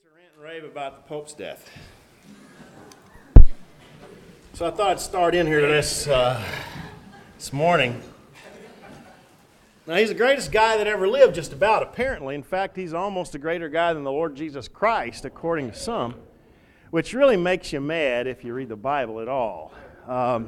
to rant and rave about the Pope's death. So I thought I'd start in here this morning. Now, he's the greatest guy that ever lived, just about, apparently. In fact, he's almost a greater guy than the Lord Jesus Christ, according to some, which really makes you mad if you read the Bible at all. Now,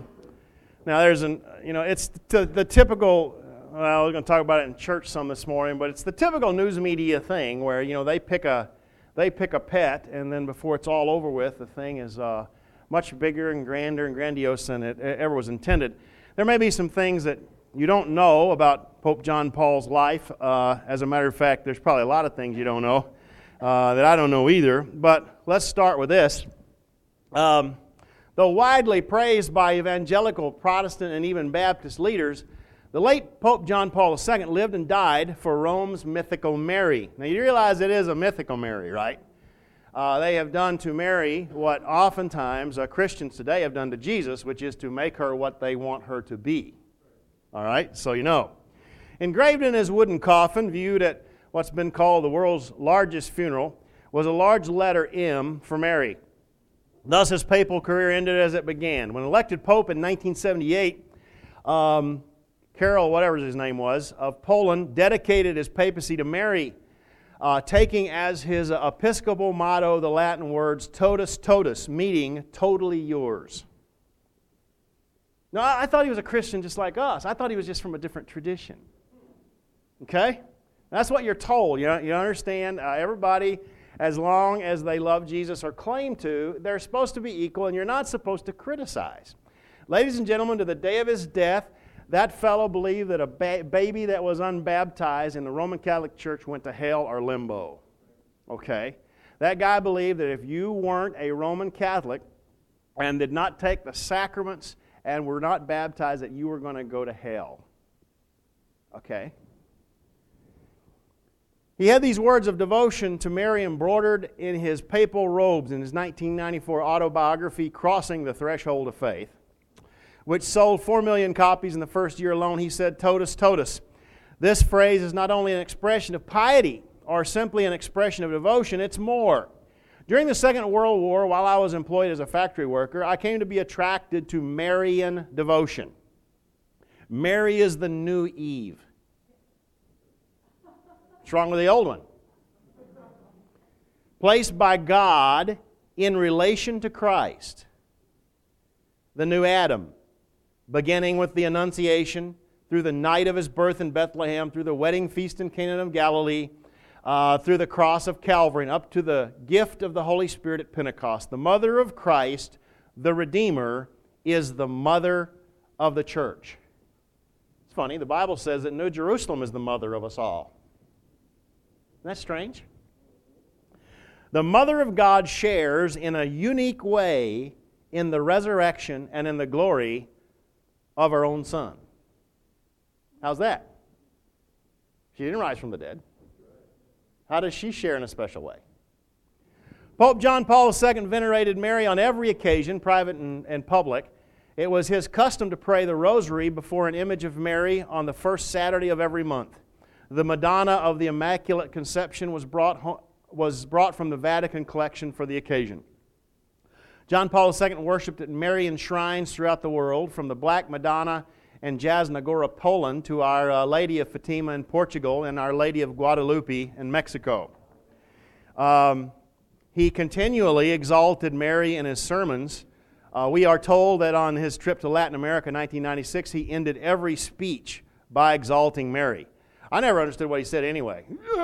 it's the typical, well, we're going to talk about it in church some this morning, but it's the typical news media thing where, they pick a pet, and then before it's all over with, the thing is much bigger and grander and grandiose than it ever was intended. There may be some things that you don't know about Pope John Paul's life. As a matter of fact, there's probably a lot of things you don't know that I don't know either. But let's start with this. Though widely praised by evangelical, Protestant, and even Baptist leaders, the late Pope John Paul II lived and died for Rome's mythical Mary. Now you realize it is a mythical Mary, right? They have done to Mary what oftentimes Christians today have done to Jesus, which is to make her what they want her to be. All right, so you know. Engraved in his wooden coffin, viewed at what's been called the world's largest funeral, was a large letter M for Mary. Thus his papal career ended as it began. When elected Pope in 1978, Karol, whatever his name was, of Poland, dedicated his papacy to Mary, taking as his episcopal motto the Latin words totus totus, meaning totally yours. No, I thought he was a Christian just like us. I thought he was just from a different tradition. Okay? That's what you're told. You understand? Everybody, as long as they love Jesus or claim to, they're supposed to be equal, and you're not supposed to criticize. Ladies and gentlemen, to the day of his death, that fellow believed that a baby that was unbaptized in the Roman Catholic Church went to hell or limbo. Okay? That guy believed that if you weren't a Roman Catholic and did not take the sacraments and were not baptized, that you were going to go to hell. Okay? He had these words of devotion to Mary embroidered in his papal robes in his 1994 autobiography, Crossing the Threshold of Faith, which sold 4 million copies in the first year alone. He said, totus totus. This phrase is not only an expression of piety or simply an expression of devotion, it's more. During the Second World War, while I was employed as a factory worker, I came to be attracted to Marian devotion. Mary is the new Eve. What's wrong with the old one? Placed by God in relation to Christ. The new Adam, beginning with the Annunciation, through the night of his birth in Bethlehem, through the wedding feast in Cana of Galilee, through the cross of Calvary, and up to the gift of the Holy Spirit at Pentecost. The mother of Christ, the Redeemer, is the mother of the church. It's funny, the Bible says that New Jerusalem is the mother of us all. Isn't that strange? The Mother of God shares in a unique way in the resurrection and in the glory of her own Son. How's that? She didn't rise from the dead. How does she share in a special way? Pope John Paul II venerated Mary on every occasion, private and public. It was his custom to pray the rosary before an image of Mary on the first Saturday of every month. The Madonna of the Immaculate Conception was brought from the Vatican collection for the occasion. John Paul II worshipped at Marian shrines throughout the world, from the Black Madonna in Jasna Góra, Poland, to Our Lady of Fatima in Portugal and Our Lady of Guadalupe in Mexico. He continually exalted Mary in his sermons. We are told that on his trip to Latin America in 1996, he ended every speech by exalting Mary. I never understood what he said anyway.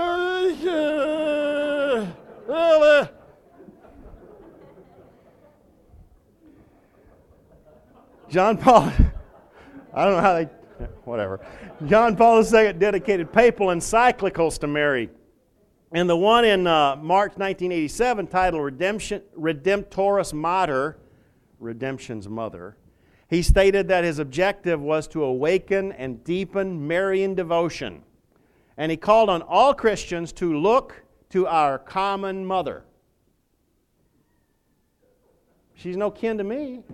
John Paul, I don't know how whatever. John Paul II dedicated papal encyclicals to Mary. And the one in March 1987 titled Redemptoris Mater, Redemption's Mother, he stated that his objective was to awaken and deepen Marian devotion. And he called on all Christians to look to our common mother. She's no kin to me.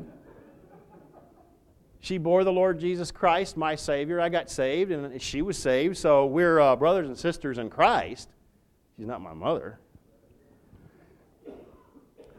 She bore the Lord Jesus Christ, my Savior. I got saved, and she was saved, so we're brothers and sisters in Christ. She's not my mother.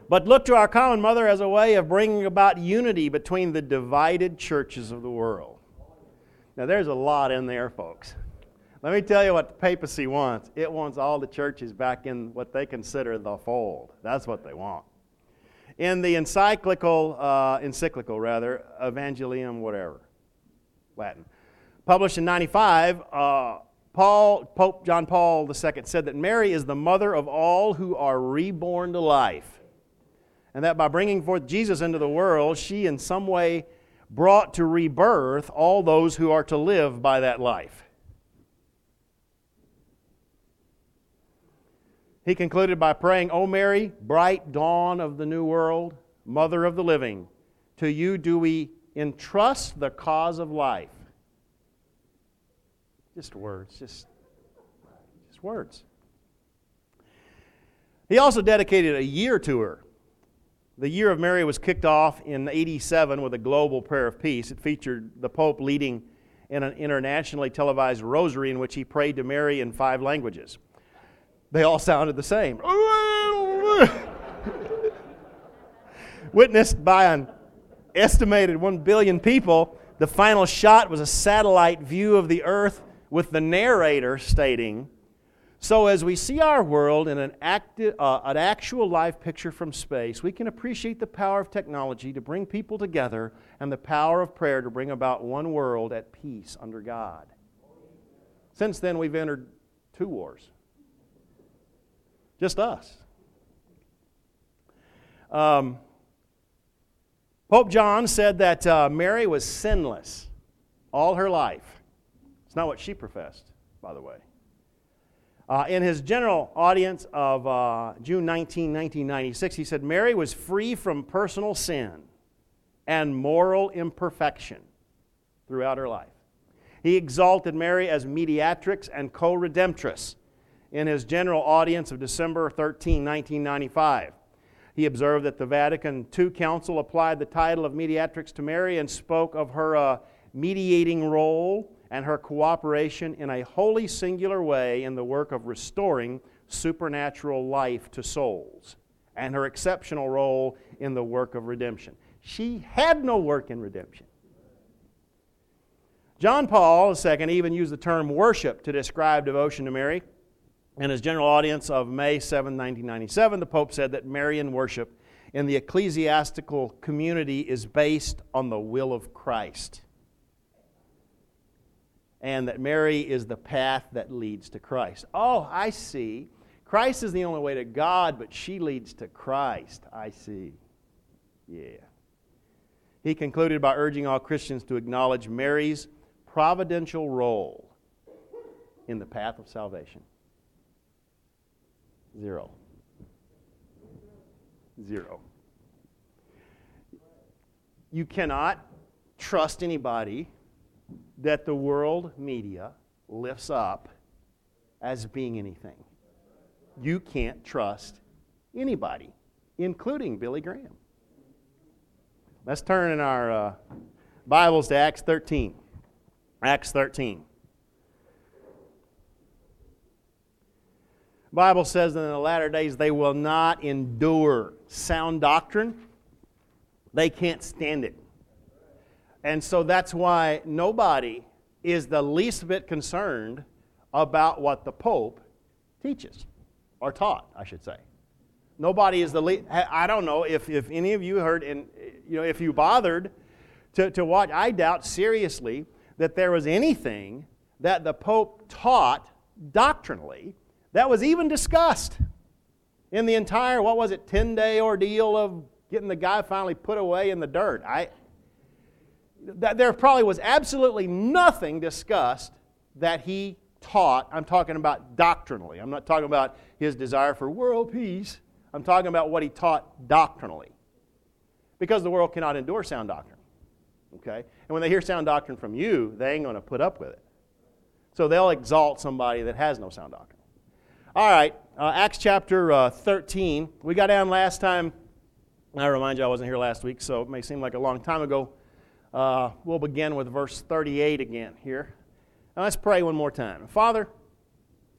but look to our common mother as a way of bringing about unity between the divided churches of the world. Now, there's a lot in there, folks. Let me tell you what the papacy wants. It wants all the churches back in what they consider the fold. That's what they want. In the encyclical, Evangelium, whatever, Latin, published in 95, Pope John Paul II said that Mary is the mother of all who are reborn to life, and that by bringing forth Jesus into the world, she in some way brought to rebirth all those who are to live by that life. He concluded by praying, O Mary, bright dawn of the new world, mother of the living, to you do we entrust the cause of life. Just words, just words. He also dedicated a year to her. The Year of Mary was kicked off in 87 with a global prayer of peace. It featured the Pope leading in an internationally televised rosary in which he prayed to Mary in 5 languages. They all sounded the same. Witnessed by an estimated 1 billion people, the final shot was a satellite view of the earth with the narrator stating, so as we see our world in an actual live picture from space, we can appreciate the power of technology to bring people together and the power of prayer to bring about one world at peace under God. Since then, we've entered 2 wars. Just us. Pope John said that Mary was sinless all her life. It's not what she professed, by the way. In his general audience of June 19, 1996, he said, Mary was free from personal sin and moral imperfection throughout her life. He exalted Mary as mediatrix and co-redemptress in his general audience of December 13, 1995. He observed that the Vatican II Council applied the title of mediatrix to Mary and spoke of her mediating role and her cooperation in a wholly singular way in the work of restoring supernatural life to souls, and her exceptional role in the work of redemption. She had no work in redemption. John Paul II even used the term worship to describe devotion to Mary. In his general audience of May 7, 1997, the Pope said that Marian worship in the ecclesiastical community is based on the will of Christ, and that Mary is the path that leads to Christ. Oh, I see. Christ is the only way to God, but she leads to Christ. I see. Yeah. He concluded by urging all Christians to acknowledge Mary's providential role in the path of salvation. 0. You cannot trust anybody that the world media lifts up as being anything. You can't trust anybody, including Billy Graham. Let's turn in our Bibles to Acts 13. Acts 13. The Bible says that in the latter days they will not endure sound doctrine. They can't stand it. And so that's why nobody is the least bit concerned about what the Pope teaches, or taught, I should say. Nobody is the least. I don't know if any of you heard, and if you bothered to watch, I doubt seriously that there was anything that the Pope taught doctrinally that was even discussed in the entire, 10-day ordeal of getting the guy finally put away in the dirt. There probably was absolutely nothing discussed that he taught. I'm talking about doctrinally. I'm not talking about his desire for world peace. I'm talking about what he taught doctrinally. Because the world cannot endure sound doctrine. Okay? And when they hear sound doctrine from you, they ain't going to put up with it. So they'll exalt somebody that has no sound doctrine. All right, Acts chapter 13. We got down last time. I remind you I wasn't here last week, so it may seem like a long time ago. We'll begin with verse 38 again here. Now let's pray one more time. Father,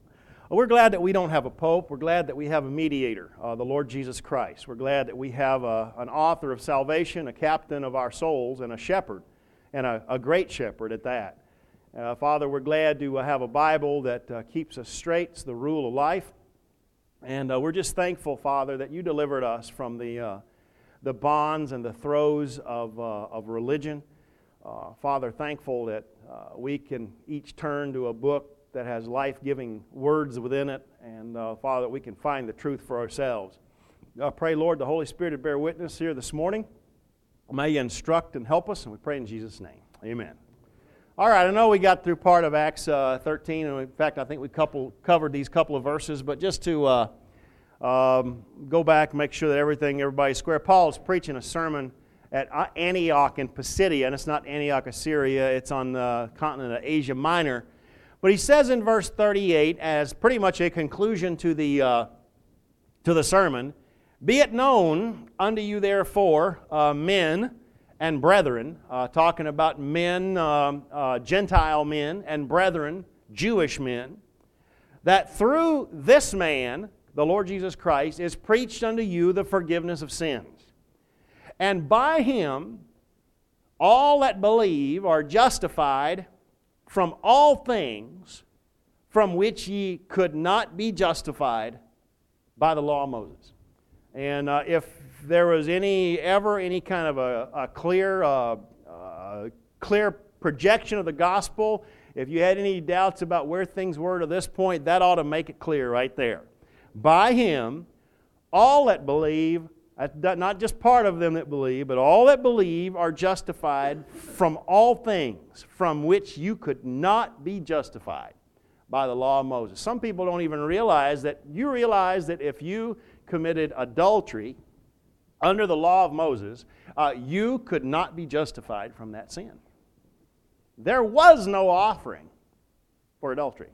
Well, we're glad that we don't have a pope. We're glad that we have a mediator, the Lord Jesus Christ. We're glad that we have an author of salvation, a captain of our souls, and a shepherd, and a great shepherd at that. Father, we're glad to have a Bible that keeps us straight. It's the rule of life. And we're just thankful, Father, that you delivered us from the bonds and the throes of religion. Father, thankful that we can each turn to a book that has life-giving words within it, and Father, that we can find the truth for ourselves. I pray, Lord, the Holy Spirit to bear witness here this morning. May you instruct and help us, and we pray in Jesus' name. Amen. All right, I know we got through part of Acts 13, and in fact, I think we covered these couple of verses, but just to go back and make sure that everybody's square. Paul's preaching a sermon at Antioch in Pisidia, and it's not Antioch, Assyria, it's on the continent of Asia Minor. But he says in verse 38, as pretty much a conclusion to the sermon, "Be it known unto you therefore, men and brethren," talking about men, Gentile men, and brethren, Jewish men, "that through this man, the Lord Jesus Christ, is preached unto you the forgiveness of sins. And by him all that believe are justified from all things from which ye could not be justified by the law of Moses." And if there was any kind of a clear projection of the gospel, if you had any doubts about where things were to this point, that ought to make it clear right there. By him, all that believe, not just part of them that believe, but all that believe are justified from all things from which you could not be justified by the law of Moses. Some people don't even realize that. You realize that if you committed adultery under the law of Moses, you could not be justified from that sin. There was no offering for adultery.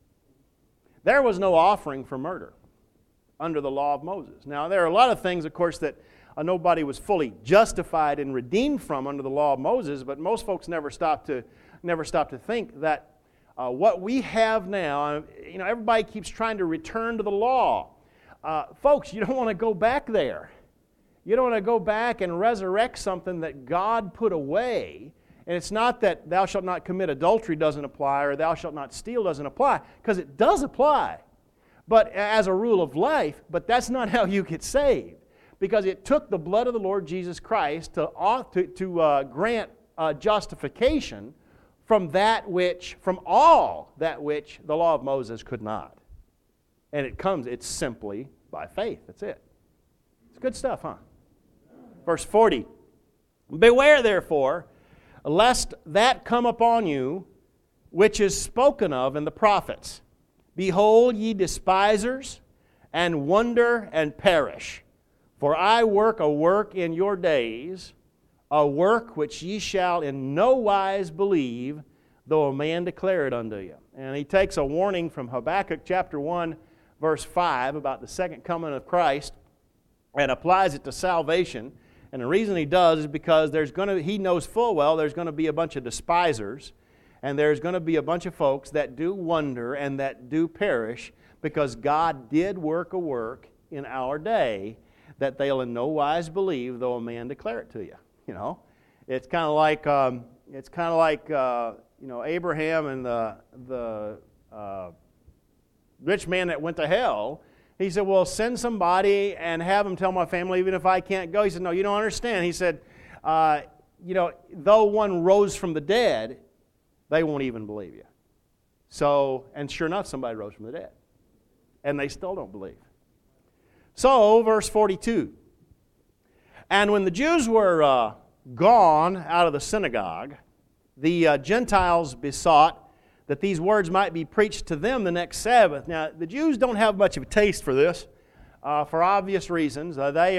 There was no offering for murder under the law of Moses. Now, there are a lot of things, of course, that nobody was fully justified and redeemed from under the law of Moses, but most folks never stop to think that what we have now, everybody keeps trying to return to the law. Folks, you don't want to go back there. You don't want to go back and resurrect something that God put away. And it's not that thou shalt not commit adultery doesn't apply or thou shalt not steal doesn't apply, because it does apply. But as a rule of life, but that's not how you get saved. Because it took the blood of the Lord Jesus Christ to grant justification from all that which the law of Moses could not. And it's simply by faith. That's it. It's good stuff, huh? Verse 40. "Beware therefore, lest that come upon you, which is spoken of in the prophets. Behold, ye despisers, and wonder and perish. For I work a work in your days, a work which ye shall in no wise believe, though a man declare it unto you." And he takes a warning from Habakkuk chapter 1, verse 5, about the second coming of Christ, and applies it to salvation. And the reason he does is because he knows full well there's going to be a bunch of despisers, and there's going to be a bunch of folks that do wonder and that do perish, because God did work a work in our day that they'll in no wise believe, though a man declare it to you. It's kind of like Abraham and the rich man that went to hell. He said, "Well, send somebody and have them tell my family, even if I can't go." He said, "No, you don't understand." He said, "Though one rose from the dead, they won't even believe you." And sure enough, somebody rose from the dead. And they still don't believe. So, verse 42. "And when the Jews were gone out of the synagogue, the Gentiles besought that these words might be preached to them the next Sabbath." Now, the Jews don't have much of a taste for this, for obvious reasons. They've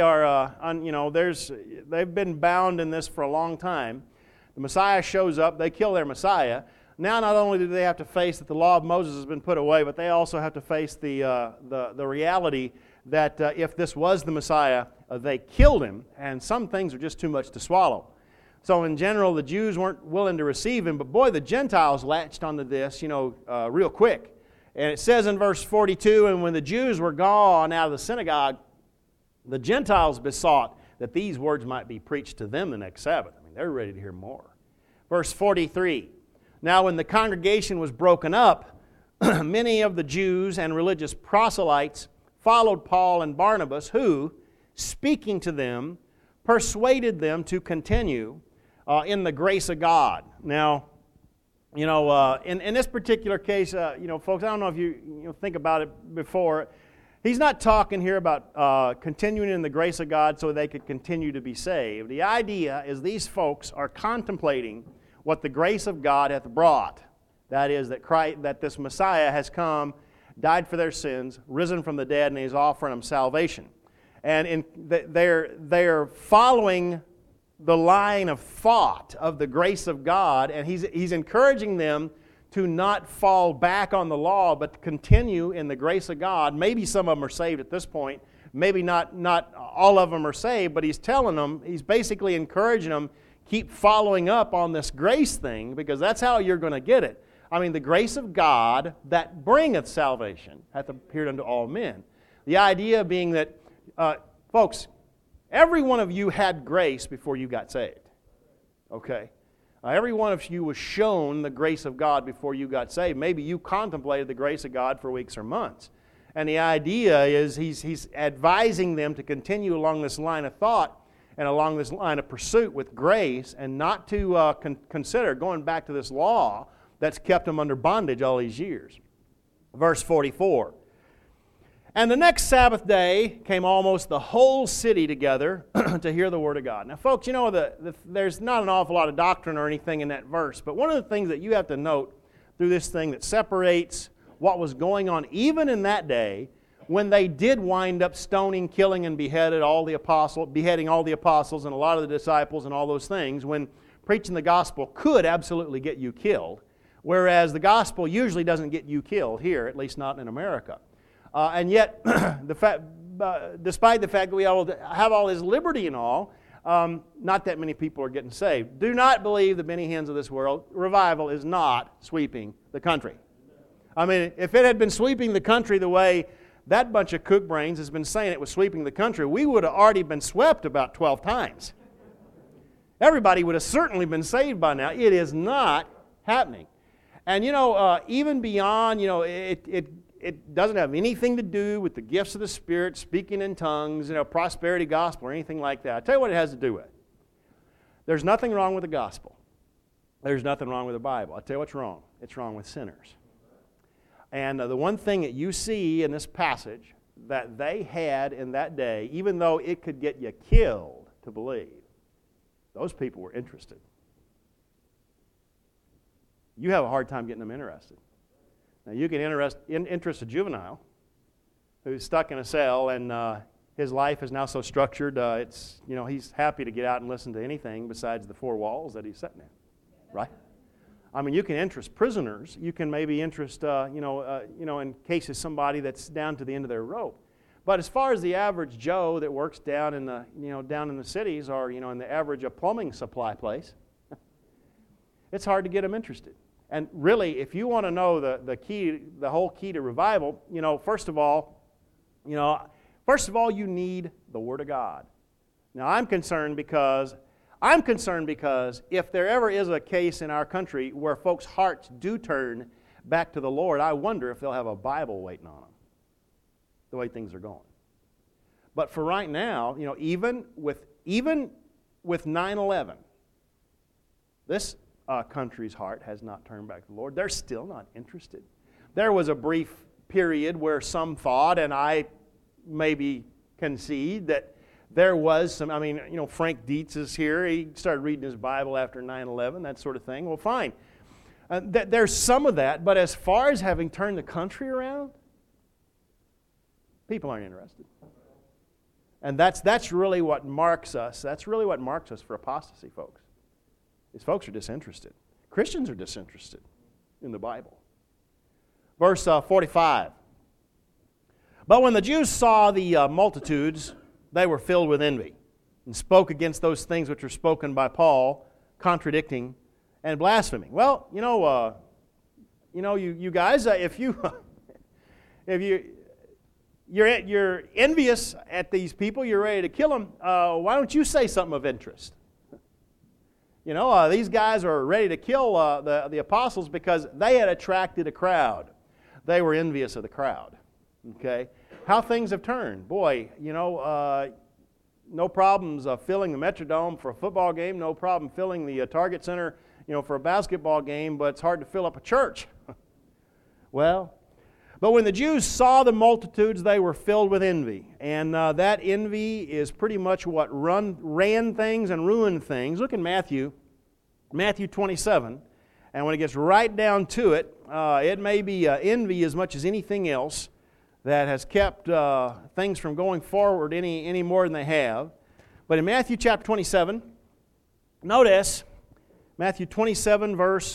been bound in this for a long time. The Messiah shows up, they kill their Messiah. Now, not only do they have to face that the law of Moses has been put away, but they also have to face the reality that if this was the Messiah, they killed him, and some things are just too much to swallow. So in general, the Jews weren't willing to receive him, but boy, the Gentiles latched onto this, real quick. And it says in verse 42, and when the Jews were gone out of the synagogue, the Gentiles besought that these words might be preached to them the next Sabbath. I mean, they're ready to hear more. Verse 43, now when the congregation was broken up, many of the Jews and religious proselytes followed Paul and Barnabas, who, speaking to them, persuaded them to continue in the grace of God. Now, in this particular case, folks, I don't know if you think about it before. He's not talking here about continuing in the grace of God so they could continue to be saved. The idea is these folks are contemplating what the grace of God hath brought. That is, that this Messiah has come, died for their sins, risen from the dead, and He's offering them salvation. And they're following the line of thought of the grace of God, and He's encouraging them to not fall back on the law, but to continue in the grace of God. Maybe some of them are saved at this point. Maybe not all of them are saved, but He's telling them, He's basically encouraging them, keep following up on this grace thing, because that's how you're going to get it. I mean, the grace of God that bringeth salvation hath appeared unto all men. The idea being that, folks, every one of you had grace before you got saved. Okay? Every one of you was shown the grace of God before you got saved. Maybe you contemplated the grace of God for weeks or months. And the idea is he's advising them to continue along this line of thought and along this line of pursuit with grace, and not to consider going back to this law that's kept them under bondage all these years. Verse 44. And the next Sabbath day came almost the whole city together to hear the Word of God. Now, folks, there's not an awful lot of doctrine or anything in that verse, but one of the things that you have to note through this thing that separates what was going on even in that day, when they did wind up stoning, killing, and beheading all the apostles and a lot of the disciples and all those things, when preaching the gospel could absolutely get you killed, whereas the gospel usually doesn't get you killed here, at least not in America. And yet, despite the fact that we all have all this liberty and all, not that many people are getting saved. Do not believe the Benny Hinn's of this world. Revival is not sweeping the country. I mean, if it had been sweeping the country the way that bunch of cook brains has been saying it was sweeping the country, we would have already been swept about 12 times. Everybody would have certainly been saved by now. It is not happening. And, even beyond, it doesn't have anything to do with the gifts of the Spirit, speaking in tongues, prosperity gospel or anything like that. I'll tell you what it has to do with. There's nothing wrong with the gospel. There's nothing wrong with the Bible. I'll tell you what's wrong. It's wrong with sinners. And the one thing that you see in this passage that they had in that day, even though it could get you killed to believe, those people were interested. You have a hard time getting them interested. Now, you can interest a juvenile who's stuck in a cell, and his life is now so structured, he's happy to get out and listen to anything besides the four walls that he's sitting in, right? I mean, you can interest prisoners. You can maybe interest, in cases somebody that's down to the end of their rope. But as far as the average Joe that works down in the cities, or in the average plumbing supply place, it's hard to get them interested. And really, if you want to know the whole key to revival, first of all, you need the Word of God. Now, I'm concerned because if there ever is a case in our country where folks' hearts do turn back to the Lord, I wonder if they'll have a Bible waiting on them, the way things are going. But for right now, even with 9/11, this country's heart has not turned back to the Lord. They're still not interested. There was a brief period where some thought, and I maybe concede, that there was some, Frank Dietz is here. He started reading his Bible after 9/11, that sort of thing. Well, fine. There's some of that, but as far as having turned the country around, people aren't interested. And that's really what marks us. That's really what marks us for apostasy, folks. These folks are disinterested. Christians are disinterested in the Bible. Verse 45. But when the Jews saw the multitudes, they were filled with envy and spoke against those things which were spoken by Paul, contradicting and blaspheming. Well, you guys, if you if you're envious at these people, you're ready to kill them, why don't you say something of interest? You know, these guys are ready to kill the apostles because they had attracted a crowd. They were envious of the crowd. Okay? How things have turned. Boy, you know, no problems filling the Metrodome for a football game, no problem filling the Target Center, you know, for a basketball game, but it's hard to fill up a church. Well, but when the Jews saw the multitudes, they were filled with envy. And that envy is pretty much what ran things and ruined things. Look in Matthew 27. And when it gets right down to it, it may be envy as much as anything else that has kept things from going forward any more than they have. But in Matthew chapter 27, notice Matthew 27 verse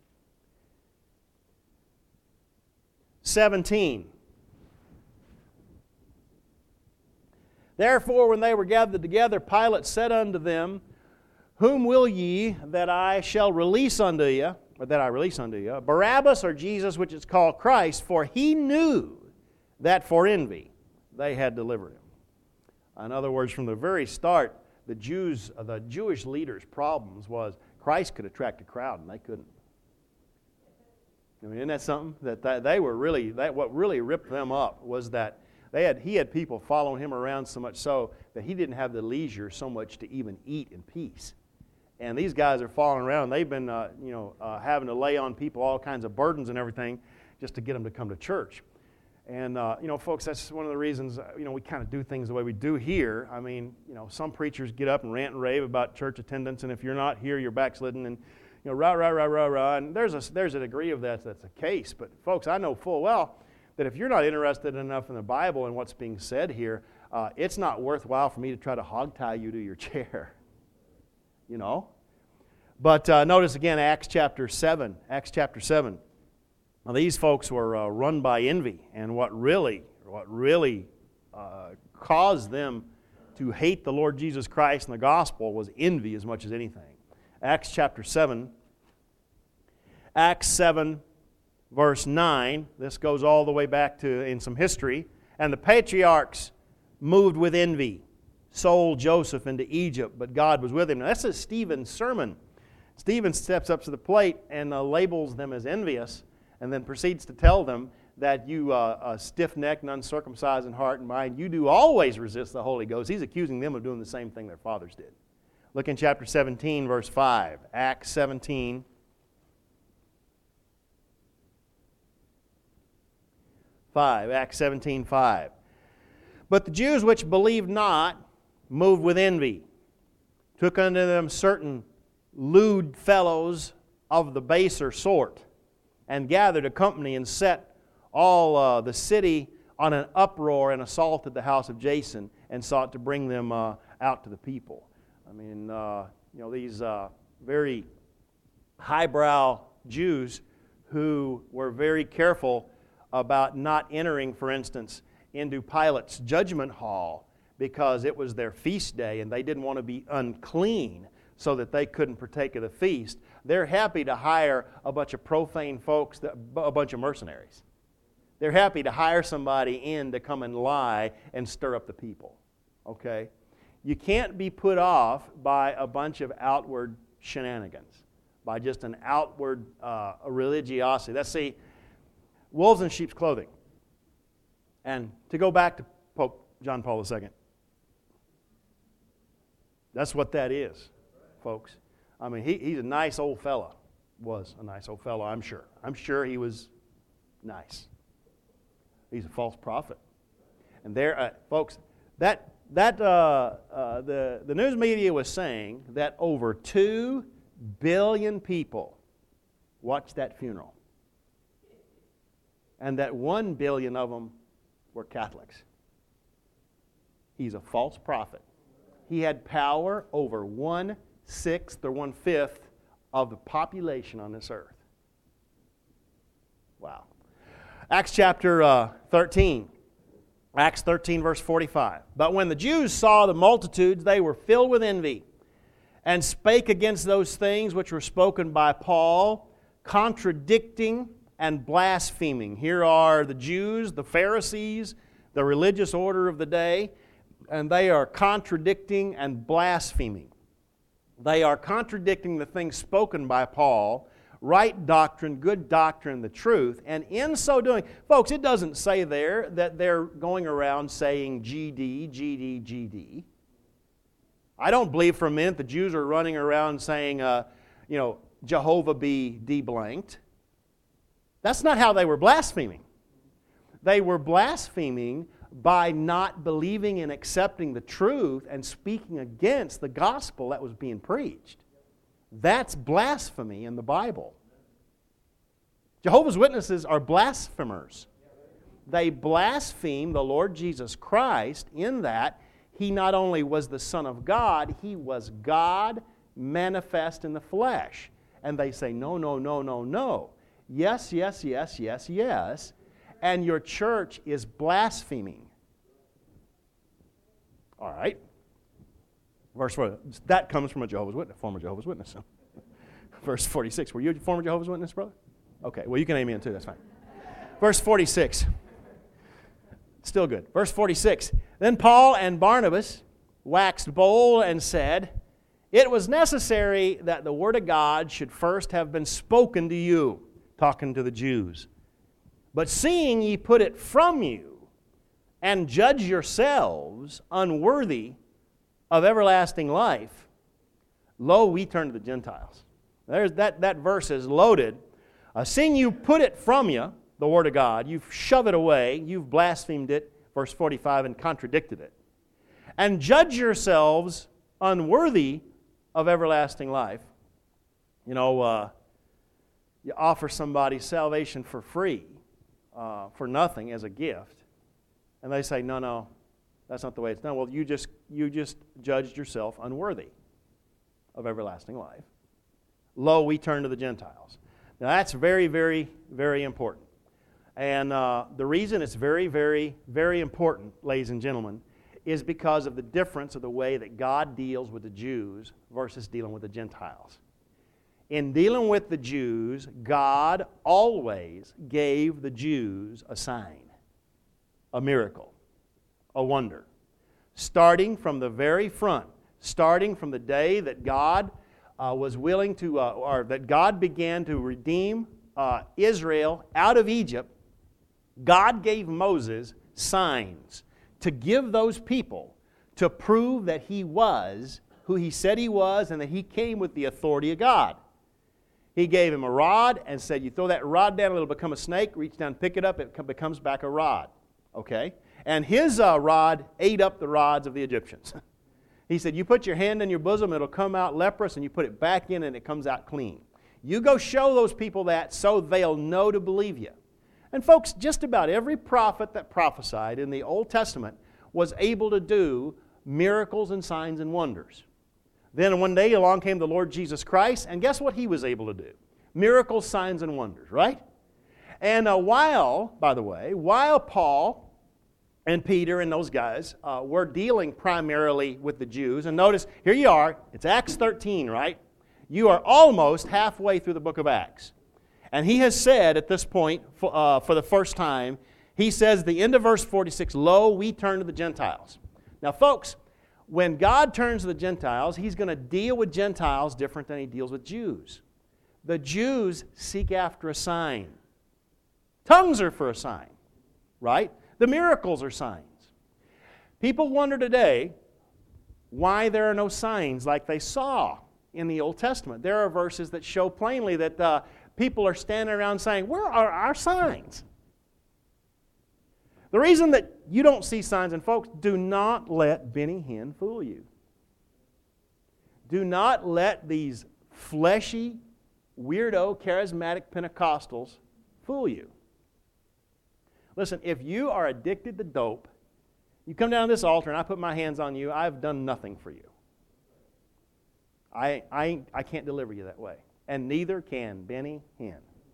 17. Therefore, when they were gathered together, Pilate said unto them, Whom will ye that I shall release unto you, or that I release unto you, Barabbas or Jesus, which is called Christ? For he knew that for envy they had delivered him. In other words, from the very start, the Jewish leaders' problems was Christ could attract a crowd and they couldn't. I mean, isn't that something? That they were really, what really ripped them up was that he had people following him around so much so that he didn't have the leisure so much to even eat in peace. And these guys are following around. They've been, having to lay on people all kinds of burdens and everything just to get them to come to church. And, folks, that's one of the reasons, we kind of do things the way we do here. I mean, some preachers get up and rant and rave about church attendance, and if you're not here, you're backslidden, and, rah. And there's a degree of that's the case. But, folks, I know full well that if you're not interested enough in the Bible and what's being said here, it's not worthwhile for me to try to hogtie you to your chair. But notice again Acts chapter 7. Now, these folks were run by envy, and what really caused them to hate the Lord Jesus Christ and the gospel was envy as much as anything. Acts chapter 7. Acts 7, verse 9. This goes all the way back to in some history. And the patriarchs moved with envy, sold Joseph into Egypt, but God was with him. Now, this is Stephen's sermon. Stephen steps up to the plate and labels them as envious, and then proceeds to tell them that you stiff-necked and uncircumcised in heart and mind, you do always resist the Holy Ghost. He's accusing them of doing the same thing their fathers did. Look in chapter 17, verse 5. Acts 17. Acts 17:5. But the Jews which believed not moved with envy, took unto them certain lewd fellows of the baser sort, and gathered a company and set all the city on an uproar and assaulted the house of Jason and sought to bring them out to the people. I mean, these very highbrow Jews who were very careful about not entering, for instance, into Pilate's judgment hall because it was their feast day and they didn't want to be unclean so that they couldn't partake of the feast. They're happy to hire a bunch of profane folks, a bunch of mercenaries. They're happy to hire somebody in to come and lie and stir up the people. Okay? You can't be put off by a bunch of outward shenanigans, by just an outward religiosity. Let's see, wolves in sheep's clothing. And to go back to Pope John Paul II, that's what that is, folks. I mean, he's a nice old fella. Was a nice old fella, I'm sure. I'm sure he was nice. He's a false prophet. And there, folks, the news media was saying that over 2 billion people watched that funeral. And that 1 billion of them were Catholics. He's a false prophet. He had power over 1/6 or 1/5 of the population on this earth. Wow. Acts chapter 13. Acts 13, verse 45. But when the Jews saw the multitudes, they were filled with envy, and spake against those things which were spoken by Paul, contradicting and blaspheming. Here are the Jews, the Pharisees, the religious order of the day, and they are contradicting and blaspheming. They are contradicting the things spoken by Paul, right doctrine, good doctrine, the truth. And in so doing, folks, it doesn't say there that they're going around saying GD, GD, GD. I don't believe for a minute the Jews are running around saying, Jehovah be de-blanked. That's not how they were blaspheming. They were blaspheming by not believing and accepting the truth and speaking against the gospel that was being preached. That's blasphemy in the Bible. Jehovah's Witnesses are blasphemers. They blaspheme the Lord Jesus Christ in that He not only was the Son of God, He was God manifest in the flesh. And they say, no, no, no, no, no. Yes, yes, yes, yes, yes. And your church is blaspheming. All right. Verse 4, that comes from a Jehovah's Witness, former Jehovah's Witness. Verse 46, were you a former Jehovah's Witness, brother? Okay, well, you can amen too, that's fine. Verse 46, still good. Verse 46, then Paul and Barnabas waxed bold and said, it was necessary that the word of God should first have been spoken to you, talking to the Jews. But seeing ye put it from you, and judge yourselves unworthy of everlasting life, lo, we turn to the Gentiles. There's that verse is loaded. Seeing you put it from you, the Word of God, you've shoved it away, you've blasphemed it, verse 45, and contradicted it. And judge yourselves unworthy of everlasting life. You offer somebody salvation for free, for nothing as a gift, and they say, no, that's not the way it's done. Well, you just judged yourself unworthy of everlasting life. Lo, we turn to the Gentiles. Now, that's very, very, very important. And the reason it's very, very, very important, ladies and gentlemen, is because of the difference of the way that God deals with the Jews versus dealing with the Gentiles. In dealing with the Jews, God always gave the Jews a sign, a miracle, a wonder. Starting from the very front, starting from the day that God was willing to, or that God began to redeem Israel out of Egypt, God gave Moses signs to give those people to prove that he was who he said he was and that he came with the authority of God. He gave him a rod and said, you throw that rod down, it'll become a snake. Reach down, pick it up, it becomes back a rod. Okay? And his rod ate up the rods of the Egyptians. He said, you put your hand in your bosom, it'll come out leprous, and you put it back in and it comes out clean. You go show those people that so they'll know to believe you. And folks, just about every prophet that prophesied in the Old Testament was able to do miracles and signs and wonders. Then one day along came the Lord Jesus Christ, and guess what He was able to do? Miracles, signs, and wonders, right? And while Paul and Peter and those guys were dealing primarily with the Jews, and notice, here you are, it's Acts 13, right? You are almost halfway through the book of Acts. And he has said at this point, for the first time, he says, the end of verse 46, lo, we turn to the Gentiles. Now, folks, when God turns to the Gentiles, He's going to deal with Gentiles different than He deals with Jews. The Jews seek after a sign. Tongues are for a sign, right? The miracles are signs. People wonder today why there are no signs like they saw in the Old Testament. There are verses that show plainly that people are standing around saying, where are our signs? The reason that you don't see signs, and folks, do not let Benny Hinn fool you. Do not let these fleshy, weirdo, charismatic Pentecostals fool you. Listen, if you are addicted to dope, you come down to this altar and I put my hands on you, I've done nothing for you. I can't deliver you that way. And neither can Benny Hinn.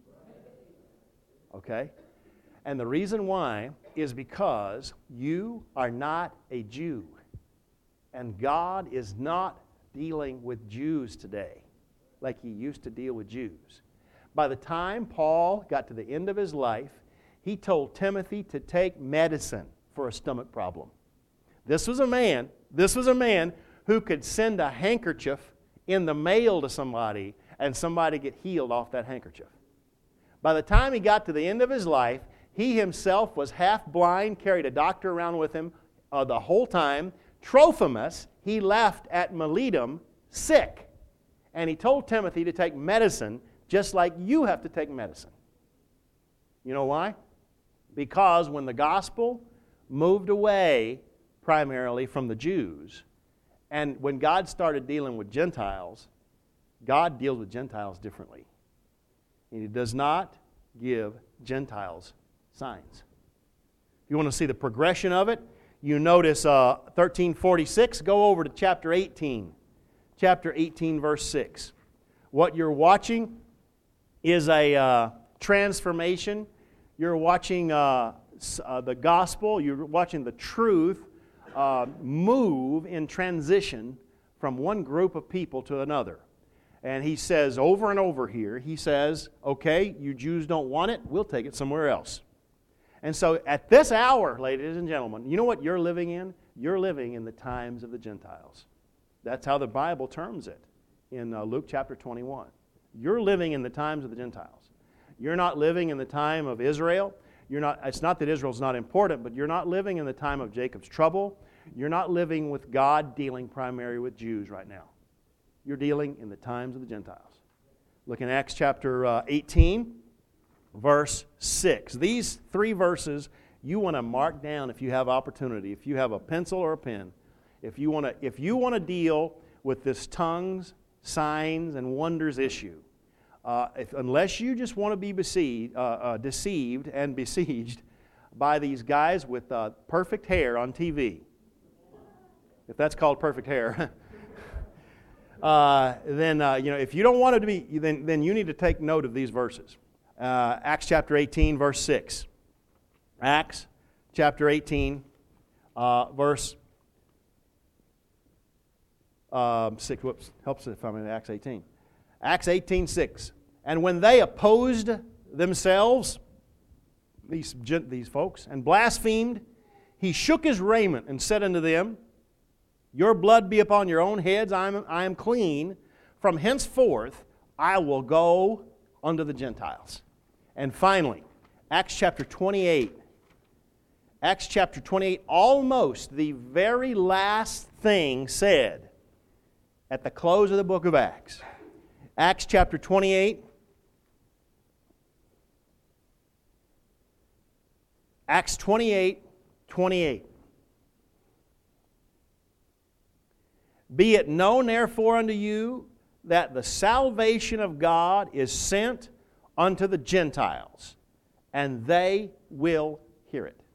Okay? And the reason why is because you are not a Jew. And God is not dealing with Jews today like He used to deal with Jews. By the time Paul got to the end of his life, he told Timothy to take medicine for a stomach problem. This was a man who could send a handkerchief in the mail to somebody and somebody get healed off that handkerchief. By the time he got to the end of his life, he himself was half blind, carried a doctor around with him the whole time. Trophimus, he left at Miletum sick. And he told Timothy to take medicine just like you have to take medicine. You know why? Because when the gospel moved away primarily from the Jews, and when God started dealing with Gentiles, God deals with Gentiles differently. And He does not give Gentiles signs. If you want to see the progression of it, you notice 1346. Go over to chapter 18. Chapter 18, verse 6. What you're watching is a transformation. You're watching the gospel. You're watching the truth move in transition from one group of people to another. And he says over and over here, he says, okay, you Jews don't want it, we'll take it somewhere else. And so at this hour, ladies and gentlemen, you know what you're living in? You're living in the times of the Gentiles. That's how the Bible terms it in Luke chapter 21. You're living in the times of the Gentiles. You're not living in the time of Israel. It's not that Israel's not important, but you're not living in the time of Jacob's trouble. You're not living with God dealing primarily with Jews right now. You're dealing in the times of the Gentiles. Look in Acts chapter 18, verse 6. These three verses you want to mark down if you have opportunity, if you have a pencil or a pen. If you want to deal with this tongues, signs, and wonders issue, unless you just want to be deceived and besieged by these guys with perfect hair on TV, if that's called perfect hair, then if you don't want it to be, then you need to take note of these verses. Acts chapter 18, verse 6. Acts chapter 18, verse 6. Whoops, helps if I'm in Acts 18. Acts 18, 6. And when they opposed themselves, these folks, and blasphemed, he shook his raiment and said unto them, your blood be upon your own heads, I am clean. From henceforth I will go unto the Gentiles. And finally, Acts chapter 28. Acts chapter 28, almost the very last thing said at the close of the book of Acts. Acts chapter 28. Acts 28, 28. Be it known therefore unto you that the salvation of God is sent unto the Gentiles, and they will hear it.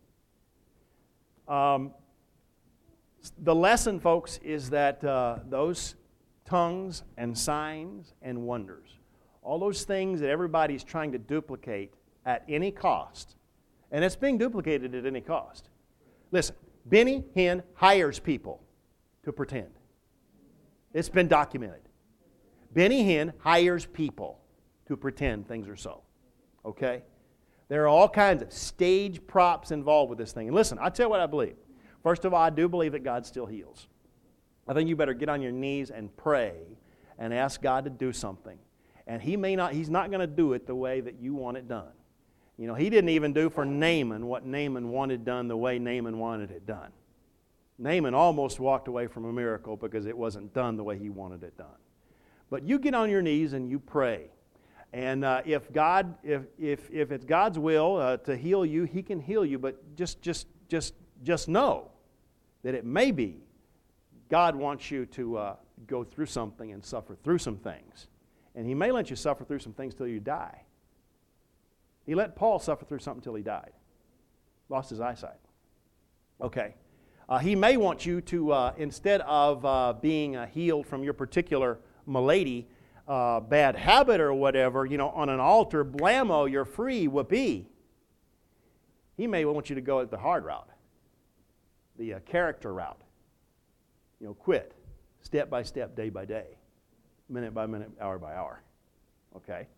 The lesson, folks, is that those tongues and signs and wonders, all those things that everybody's trying to duplicate at any cost, and it's being duplicated at any cost. Listen, Benny Hinn hires people to pretend. It's been documented. Benny Hinn hires people to pretend things are so. Okay? There are all kinds of stage props involved with this thing. And listen, I'll tell you what I believe. First of all, I do believe that God still heals. I think you better get on your knees and pray and ask God to do something. And He's not going to do it the way that you want it done. You know, He didn't even do for Naaman what Naaman wanted done the way Naaman wanted it done. Naaman almost walked away from a miracle because it wasn't done the way he wanted it done. But you get on your knees and you pray. And if it's God's will to heal you, He can heal you. But just know that it may be God wants you to go through something and suffer through some things. And He may let you suffer through some things till you die. He let Paul suffer through something till he died. Lost his eyesight. Okay. He may want you to, instead of being healed from your particular malady, bad habit or whatever, on an altar, blammo, you're free, whoopee. He may want you to go the hard route, the character route. Quit, step by step, day by day, minute by minute, hour by hour. Okay?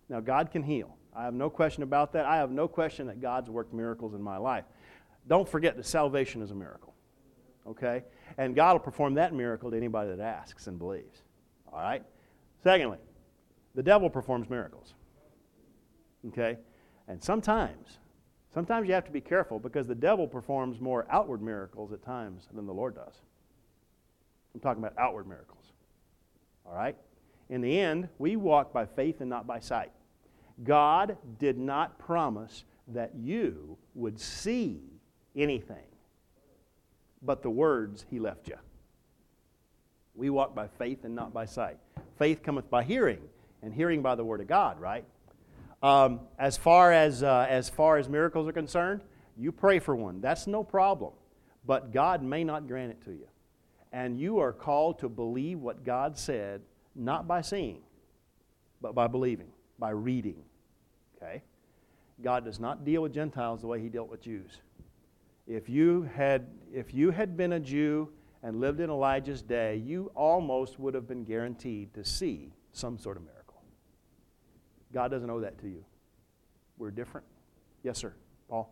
Now, God can heal. I have no question about that. I have no question that God's worked miracles in my life. Don't forget that salvation is a miracle. Okay? And God will perform that miracle to anybody that asks and believes. All right? Secondly, the devil performs miracles. Okay? And sometimes you have to be careful because the devil performs more outward miracles at times than the Lord does. I'm talking about outward miracles. All right? In the end, we walk by faith and not by sight. God did not promise that you would see anything but the words He left you. We walk by faith and not by sight. Faith cometh by hearing, and hearing by the Word of God, right? As far as miracles are concerned, you pray for one. That's no problem. But God may not grant it to you. And you are called to believe what God said, not by seeing, but by believing, by reading. Okay? God does not deal with Gentiles the way He dealt with Jews. If you had been a Jew and lived in Elijah's day, you almost would have been guaranteed to see some sort of miracle. God doesn't owe that to you. We're different. Yes, sir. Paul?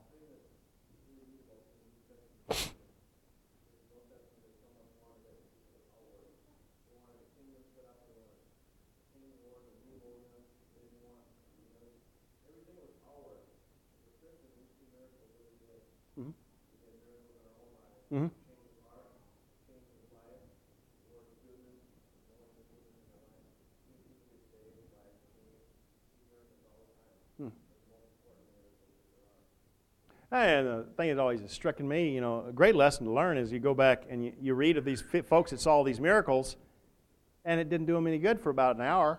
Mm-hmm. And the thing that always has struck me, a great lesson to learn is you go back and you read of these folks that saw these miracles, and it didn't do them any good for about an hour.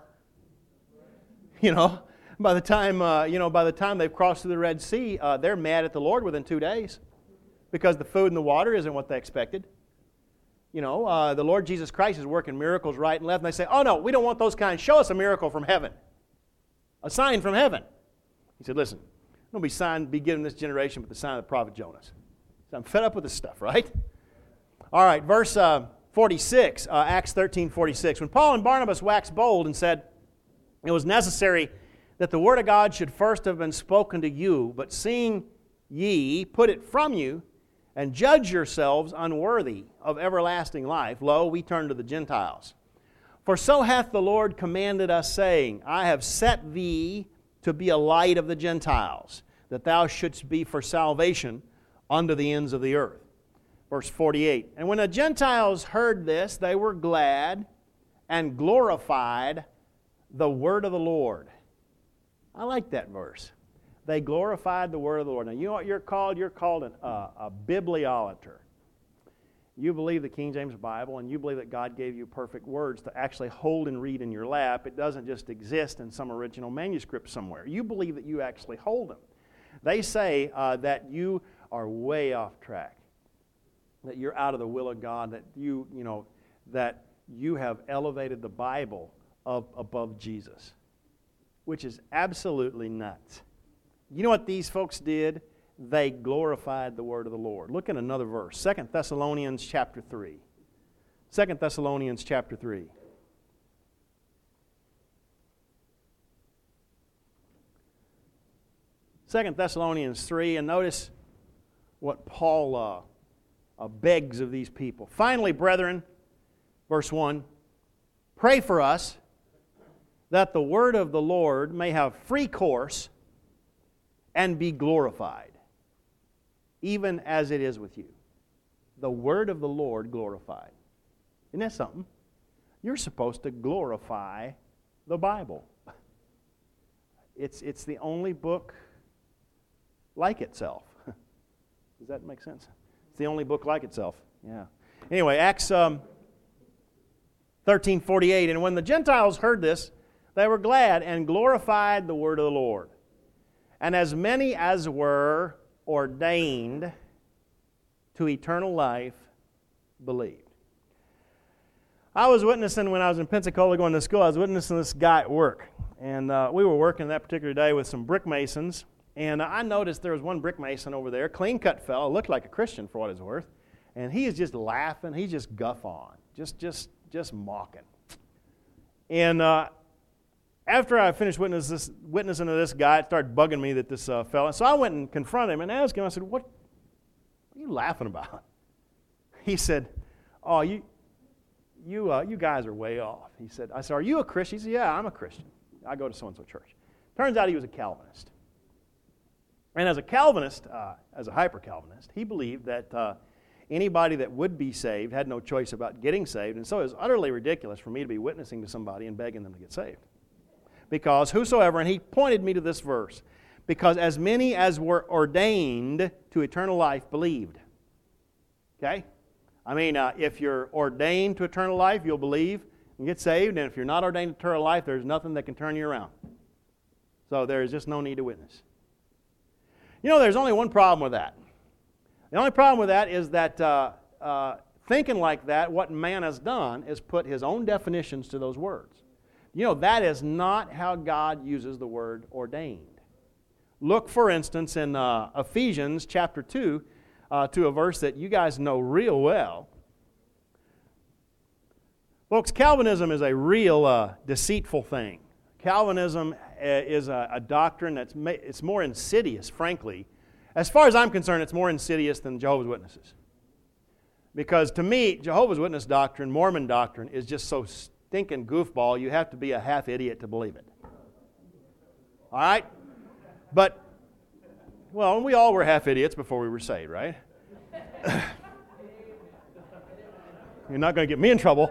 By the time they've crossed through the Red Sea, they're mad at the Lord within 2 days because the food and the water isn't what they expected. The Lord Jesus Christ is working miracles right and left, and they say, "Oh no, we don't want those kinds. Show us a miracle from heaven, a sign from heaven." He said, "Listen, don't be given this generation but the sign of the prophet Jonas." So I'm fed up with this stuff, right? All right, verse 46, Acts 13:46. When Paul and Barnabas waxed bold and said, "It was necessary that the word of God should first have been spoken to you, but seeing ye put it from you, and judge yourselves unworthy of everlasting life, lo, we turn to the Gentiles. For so hath the Lord commanded us, saying, I have set thee to be a light of the Gentiles, that thou shouldst be for salvation unto the ends of the earth." Verse 48, "And when the Gentiles heard this, they were glad and glorified the word of the Lord." I like that verse. They glorified the word of the Lord. Now, you know what you're called? You're called a bibliolater. You believe the King James Bible, and you believe that God gave you perfect words to actually hold and read in your lap. It doesn't just exist in some original manuscript somewhere. You believe that you actually hold them. They say that you are way off track, that you're out of the will of God, that that you have elevated the Bible above Jesus, which is absolutely nuts. You know what these folks did? They glorified the word of the Lord. Look at another verse, 2 Thessalonians chapter 3. 2 Thessalonians chapter 3. Second Thessalonians 3, and notice what Paul begs of these people. "Finally, brethren," verse 1, "pray for us that the word of the Lord may have free course and be glorified, even as it is with you." The word of the Lord glorified. Isn't that something? You're supposed to glorify the Bible. It's the only book like itself. Does that make sense? It's the only book like itself. Yeah. Anyway, Acts 13:48, "And when the Gentiles heard this, they were glad and glorified the word of the Lord. And as many as were ordained to eternal life believed." I was witnessing when I was in Pensacola going to school, I was witnessing this guy at work. And we were working that particular day with some brick masons. And I noticed there was one brick mason over there, clean-cut fellow, looked like a Christian for what it's worth. And he is just laughing. He's just guff on, just mocking. And after I finished witnessing to this guy, it started bugging me that this fella. So I went and confronted him and asked him, I said, what are you laughing about? He said, oh, you guys are way off. I said, are you a Christian? He said, yeah, I'm a Christian. I go to so-and-so church. Turns out he was a Calvinist. And as a Calvinist, as a hyper-Calvinist, he believed that anybody that would be saved had no choice about getting saved, and so it was utterly ridiculous for me to be witnessing to somebody and begging them to get saved. Because whosoever, and he pointed me to this verse, because as many as were ordained to eternal life believed. Okay? I mean, if you're ordained to eternal life, you'll believe and get saved, and if you're not ordained to eternal life, there's nothing that can turn you around. So there's just no need to witness. You know, there's only one problem with that. The only problem with that is that thinking like that, what man has done is put his own definitions to those words. You know, that is not how God uses the word ordained. Look, for instance, in Ephesians chapter 2, to a verse that you guys know real well. Folks, Calvinism is a real deceitful thing. Calvinism is a doctrine it's more insidious, frankly. As far as I'm concerned, it's more insidious than Jehovah's Witnesses. Because to me, Jehovah's Witness doctrine, Mormon doctrine, is just so stinking goofball, you have to be a half idiot to believe it. All right? But, well, we all were half idiots before we were saved, right? You're not going to get me in trouble.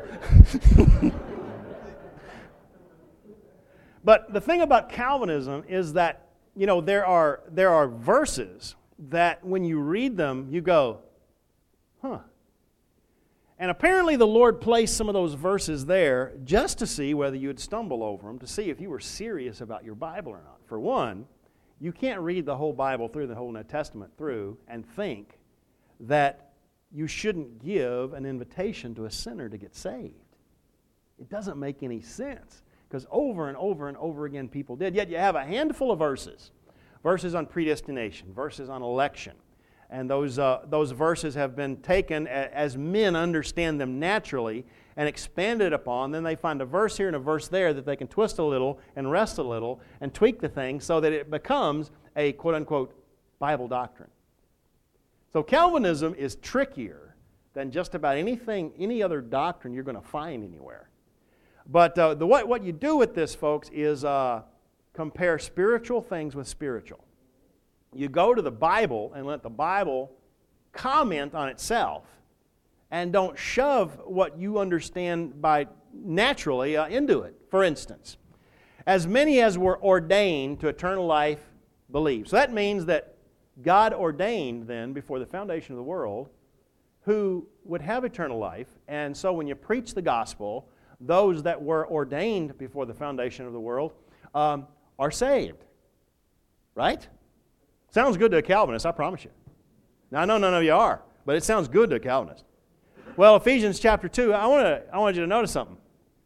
But the thing about Calvinism is that, you know, there are verses that when you read them, you go, huh. And apparently the Lord placed some of those verses there just to see whether you would stumble over them, to see if you were serious about your Bible or not. For one, you can't read the whole Bible through, the whole New Testament through, and think that you shouldn't give an invitation to a sinner to get saved. It doesn't make any sense. Because over and over and over again people did. Yet you have a handful of verses. Verses on predestination, verses on election. And those verses have been taken as men understand them naturally and expanded upon. Then they find a verse here and a verse there that they can twist a little and rest a little and tweak the thing so that it becomes a quote-unquote Bible doctrine. So Calvinism is trickier than just about any other doctrine you're going to find anywhere. But what you do with this, folks, is compare spiritual things with spiritual. You go to the Bible and let the Bible comment on itself and don't shove what you understand by naturally into it. For instance, as many as were ordained to eternal life believe. So that means that God ordained then before the foundation of the world who would have eternal life. And so when you preach the gospel, those that were ordained before the foundation of the world are saved. Right? Sounds good to a Calvinist, I promise you. Now, I know none of you are, but it sounds good to a Calvinist. Well, Ephesians chapter 2, I want you to notice something.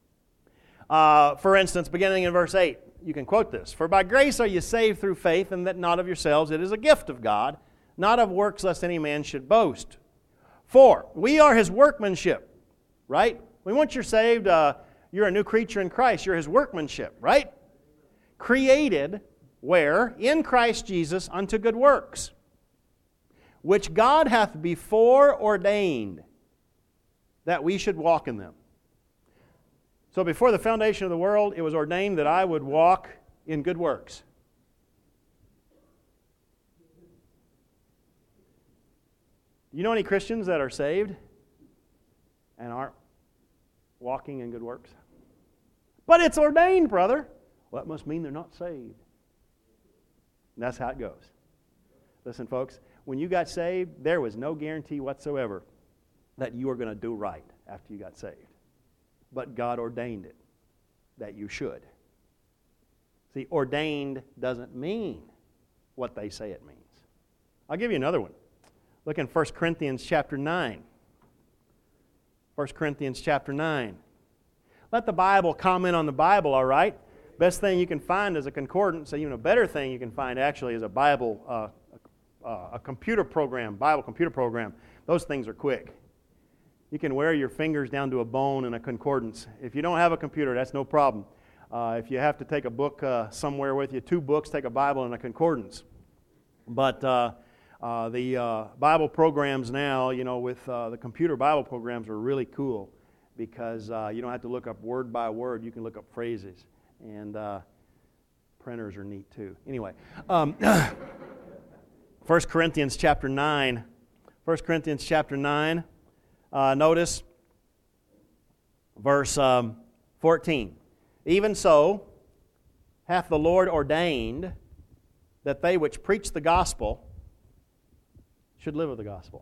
For instance, beginning in verse 8, you can quote this. For by grace are you saved through faith, and that not of yourselves, it is a gift of God, not of works lest any man should boast. For we are His workmanship, right? Once you're saved, you're a new creature in Christ. You're His workmanship, right? Created, where? In Christ Jesus unto good works, which God hath before ordained that we should walk in them. So before the foundation of the world, it was ordained that I would walk in good works. Do you know any Christians that are saved and aren't walking in good works? But it's ordained, brother. Well, that must mean they're not saved. And that's how it goes. Listen, folks, when you got saved, there was no guarantee whatsoever that you were going to do right after you got saved. But God ordained it, that you should. See, ordained doesn't mean what they say it means. I'll give you another one. Look in 1 Corinthians chapter 9. 1 Corinthians chapter 9. Let the Bible comment on the Bible, all right? Best thing you can find is a concordance. Even a better thing you can find actually is a Bible, a computer program, Bible computer program. Those things are quick. You can wear your fingers down to a bone in a concordance. If you don't have a computer, that's no problem. If you have to take a book somewhere with you, 2 books, take a Bible and a concordance. But the Bible programs now, with the computer Bible programs are really cool because you don't have to look up word by word. You can look up phrases. And printers are neat too. Anyway, 1 Corinthians chapter 9. 1 Corinthians chapter 9. Notice verse 14. Even so, hath the Lord ordained that they which preach the gospel should live of the gospel.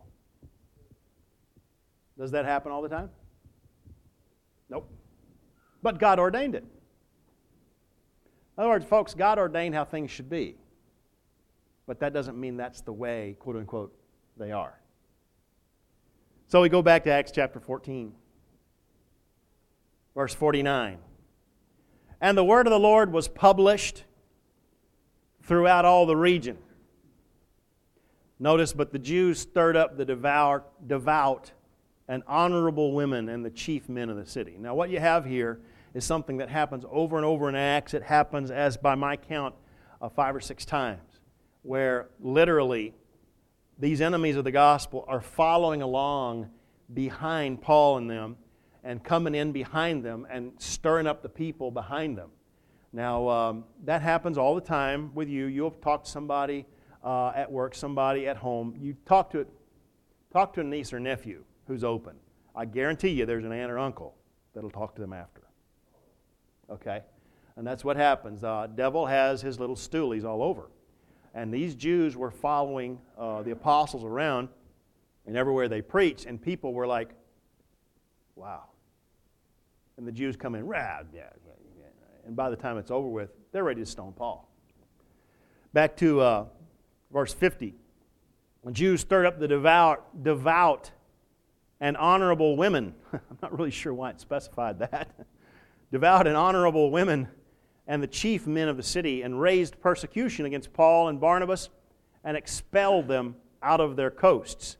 Does that happen all the time? Nope. But God ordained it. In other words, folks, God ordained how things should be. But that doesn't mean that's the way, quote unquote, they are. So we go back to Acts chapter 14, verse 49. And the word of the Lord was published throughout all the region. Notice, but the Jews stirred up the devout and honorable women and the chief men of the city. Now what you have here is something that happens over and over in Acts. It happens, as by my count, 5 or 6 times, where literally these enemies of the gospel are following along behind Paul and them and coming in behind them and stirring up the people behind them. Now, that happens all the time with you. You'll talk to somebody at work, somebody at home. You talk to a niece or nephew who's open. I guarantee you there's an aunt or uncle that'll talk to them after. Okay? And that's what happens. The devil has his little stoolies all over. And these Jews were following the apostles around, and everywhere they preached, and people were like, wow. And the Jews come in, rah, yeah. And by the time it's over with, they're ready to stone Paul. Back to verse 50. When Jews stirred up the devout and honorable women. I'm not really sure why it specified that. Devout and honorable women and the chief men of the city, and raised persecution against Paul and Barnabas and expelled them out of their coasts.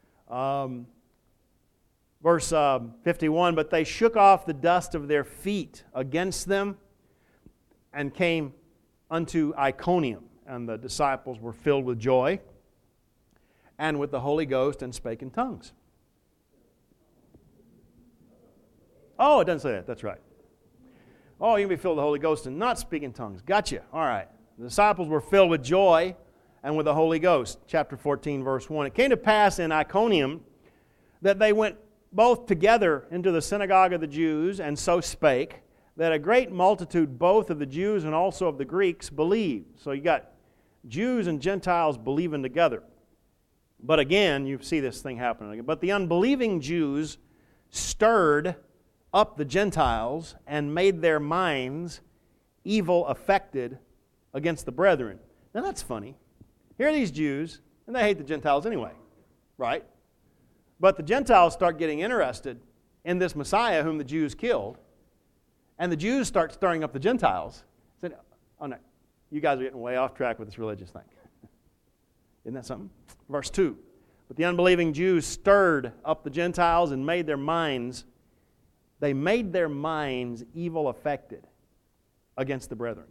Verse 51, but they shook off the dust of their feet against them and came unto Iconium. And the disciples were filled with joy and with the Holy Ghost and spake in tongues. Oh, it doesn't say that. That's right. Oh, you can be filled with the Holy Ghost and not speak in tongues. Gotcha. All right. The disciples were filled with joy and with the Holy Ghost. Chapter 14, verse 1. It came to pass in Iconium that they went both together into the synagogue of the Jews, and so spake, that a great multitude both of the Jews and also of the Greeks believed. So you got Jews and Gentiles believing together. But again, you see this thing happening again. But the unbelieving Jews stirred up the Gentiles and made their minds evil affected against the brethren. Now that's funny. Here are these Jews, and they hate the Gentiles anyway, right? But the Gentiles start getting interested in this Messiah whom the Jews killed, and the Jews start stirring up the Gentiles. Said, oh no, you guys are getting way off track with this religious thing. Isn't that something? Verse 2. But the unbelieving Jews stirred up the Gentiles and made their minds evil affected against the brethren.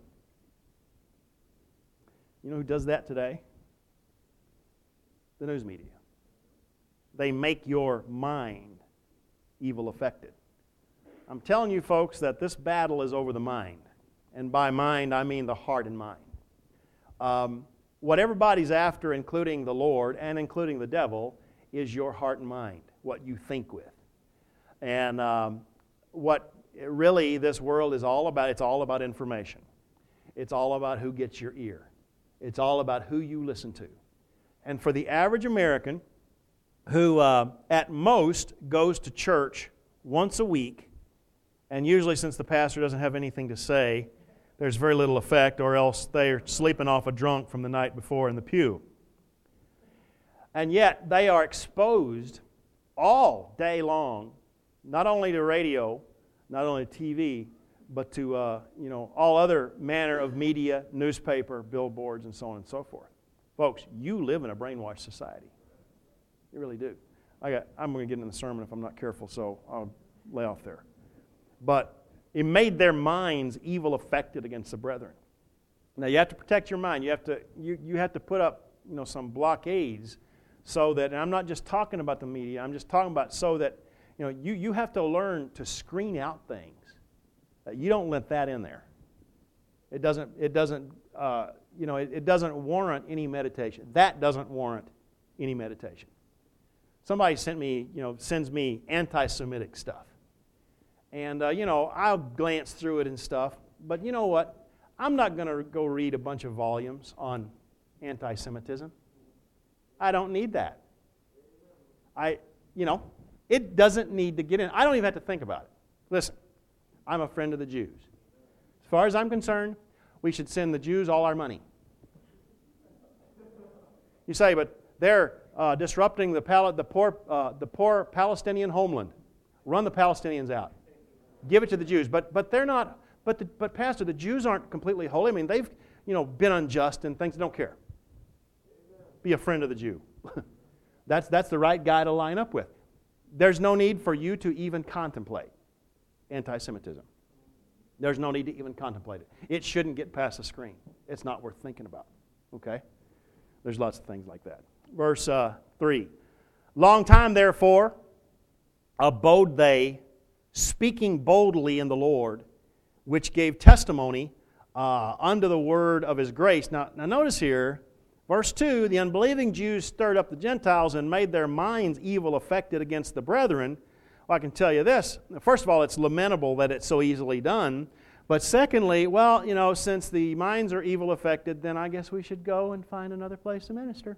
You know who does that today? The news media. They make your mind evil affected. I'm telling you folks that this battle is over the mind. And by mind, I mean the heart and mind. What everybody's after, including the Lord and including the devil, is your heart and mind, what you think with. And what really this world is all about, it's all about information. It's all about who gets your ear. It's all about who you listen to. And for the average American who at most goes to church once a week, and usually since the pastor doesn't have anything to say, there's very little effect, or else they're sleeping off a drunk from the night before in the pew. And yet they are exposed all day long, not only to radio, not only to TV, but to all other manner of media, newspaper, billboards, and so on and so forth. Folks, you live in a brainwashed society. You really do. I'm going to get into the sermon if I'm not careful, so I'll lay off there. But It made their minds evil affected against the brethren. Now you have to protect your mind. You have to put up some blockades so that, and I'm not just talking about the media, I'm just talking about so that you have to learn to screen out things. You don't let that in there. It doesn't warrant any meditation. That doesn't warrant any meditation. Somebody sends me anti-Semitic stuff. And, I'll glance through it and stuff. But you know what? I'm not going to go read a bunch of volumes on anti-Semitism. I don't need that. It doesn't need to get in. I don't even have to think about it. Listen, I'm a friend of the Jews. As far as I'm concerned, we should send the Jews all our money. You say, but they're disrupting the poor Palestinian homeland. Run the Palestinians out. Give it to the Jews. But they're not. But Pastor, the Jews aren't completely holy. I mean, they've been unjust and things. Don't care. Be a friend of the Jew. That's the right guy to line up with. There's no need for you to even contemplate anti-Semitism. There's no need to even contemplate it. It shouldn't get past the screen. It's not worth thinking about. Okay? There's lots of things like that. Verse 3. Long time, therefore, abode they, speaking boldly in the Lord, which gave testimony unto the word of His grace. Now notice here, verse 2, the unbelieving Jews stirred up the Gentiles and made their minds evil affected against the brethren. Well, I can tell you this. First of all, it's lamentable that it's so easily done. But secondly, since the minds are evil affected, then I guess we should go and find another place to minister.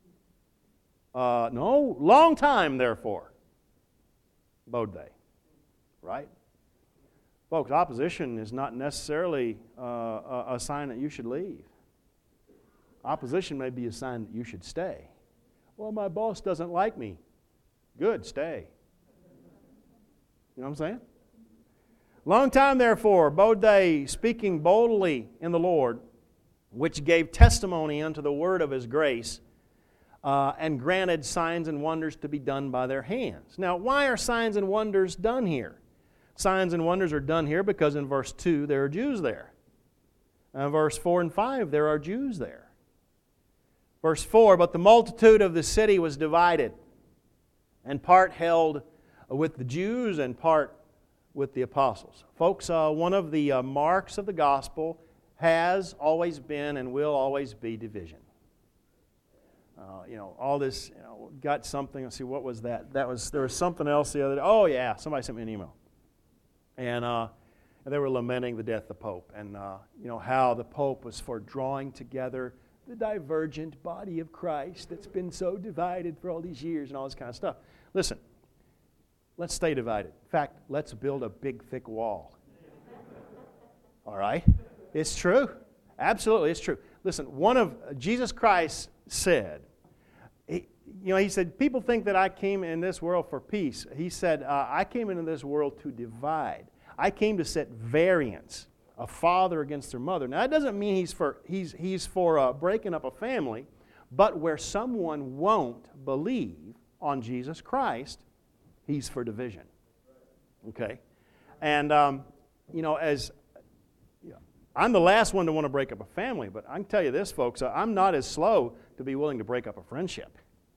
No, long time, therefore, abode they. Right? Folks, opposition is not necessarily a sign that you should leave. Opposition may be a sign that you should stay. Well, my boss doesn't like me. Good, stay. You know what I'm saying? Long time, therefore, abode they, speaking boldly in the Lord, which gave testimony unto the word of His grace, and granted signs and wonders to be done by their hands. Now, why are signs and wonders done here? Signs and wonders are done here because in verse 2 there are Jews there. In verse 4 and 5 there are Jews there. Verse 4, but the multitude of the city was divided, and part held with the Jews and part with the apostles. Folks, one of the marks of the gospel has always been and will always be division. All this, got something. Let's see, what was that? There was something else the other day. Oh, yeah, somebody sent me an email. And they were lamenting the death of the Pope and, how the Pope was for drawing together the divergent body of Christ that's been so divided for all these years and all this kind of stuff. Listen, let's stay divided. In fact, let's build a big, thick wall. All right? It's true. Absolutely, it's true. Listen, Jesus Christ said, he said, people think that I came in this world for peace. He said, I came into this world to divide. I came to set variance, a father against their mother. Now, that doesn't mean he's for breaking up a family, but where someone won't believe on Jesus Christ, he's for division. Okay? And, I'm the last one to want to break up a family, but I can tell you this, folks, I'm not as slow to be willing to break up a friendship.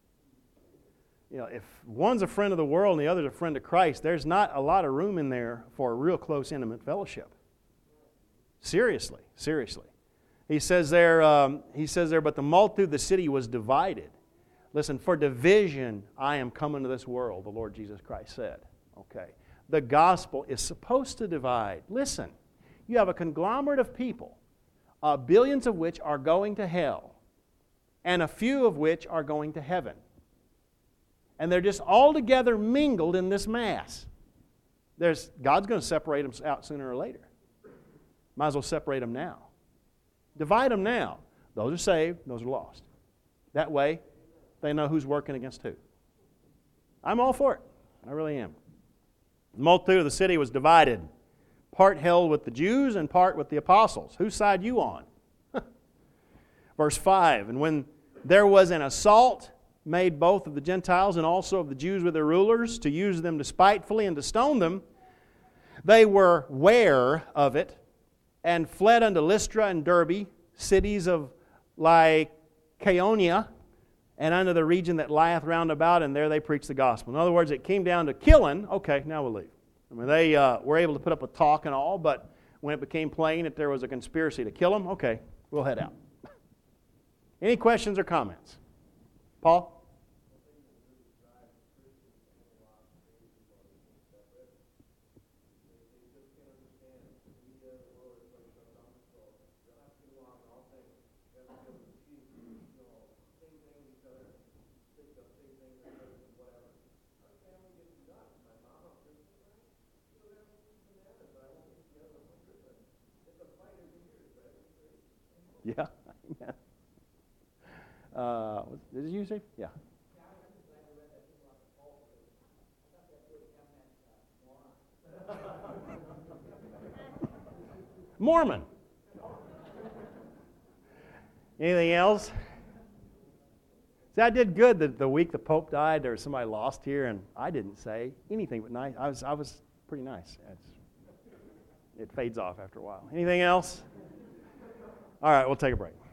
If one's a friend of the world and the other's a friend of Christ, there's not a lot of room in there for a real close, intimate fellowship. Seriously. He says there, but the multitude of the city was divided. Listen, for division I am come into this world, the Lord Jesus Christ said. Okay. The gospel is supposed to divide. Listen, you have a conglomerate of people, billions of which are going to hell, and a few of which are going to heaven. And they're just all together mingled in this mass. God's going to separate them out sooner or later. Might as well separate them now. Divide them now. Those are saved, those are lost. That way, they know who's working against who. I'm all for it. I really am. The multitude of the city was divided. Part held with the Jews and part with the apostles. Whose side you on? Verse 5, and when there was an assault made both of the Gentiles and also of the Jews with their rulers to use them despitefully and to stone them, They were ware of it and fled unto Lystra and Derbe, cities of Lycaonia, and unto the region that lieth round about, and there they preached the gospel. In other words, it came down to killing. Okay, now we'll leave. I mean, they were able to put up with talk and all, but when it became plain that there was a conspiracy to kill them, okay, we'll head out. Any questions or comments? Paul? Yeah. Did you say? Yeah. Mormon. Anything else? See, I did good the week the Pope died. There was somebody lost here, and I didn't say anything but nice. I was pretty nice. It fades off after a while. Anything else? All right, we'll take a break.